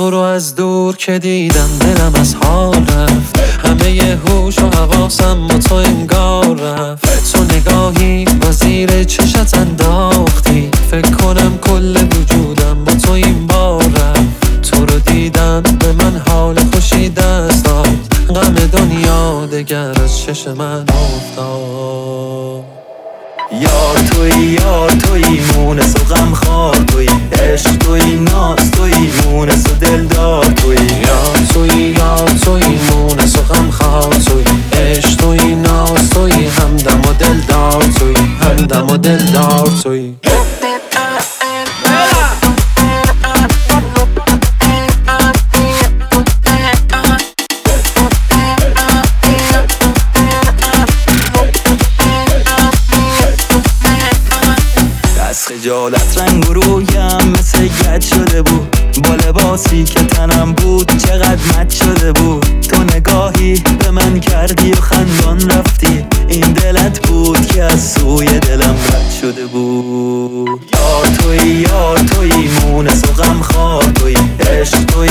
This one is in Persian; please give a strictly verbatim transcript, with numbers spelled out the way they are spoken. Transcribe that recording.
تو رو از دور که دیدم دلم از حال رفت، همه ی هوش و حواسم با تو انگار رفت. تو نگاهی با زیر چشت انداختی، فکر کنم کل وجودم با تو این بار رفت. تو رو دیدم به من حال خوشی دست داد، غم دنیا دگر از چش من افتاد. یار توی یار توی مونس و غم خوار توی، عشق توی ناز توی مونس و دلدار توی. یار توی یار توی مونس و غم خوار توی، عشق توی ناز توی همدم و دلدار توی، همدم و دلدار توی. خجالت رنگ و رویم مثل گد شده بود، با لباسی که تنم بود چقدر مد شده بود. تو نگاهی به من کردی و خندان رفتی، این دلت بود که از سوی دلم رد شده بود. یار توی یار توی مونس و غم خوار توی، عشق توی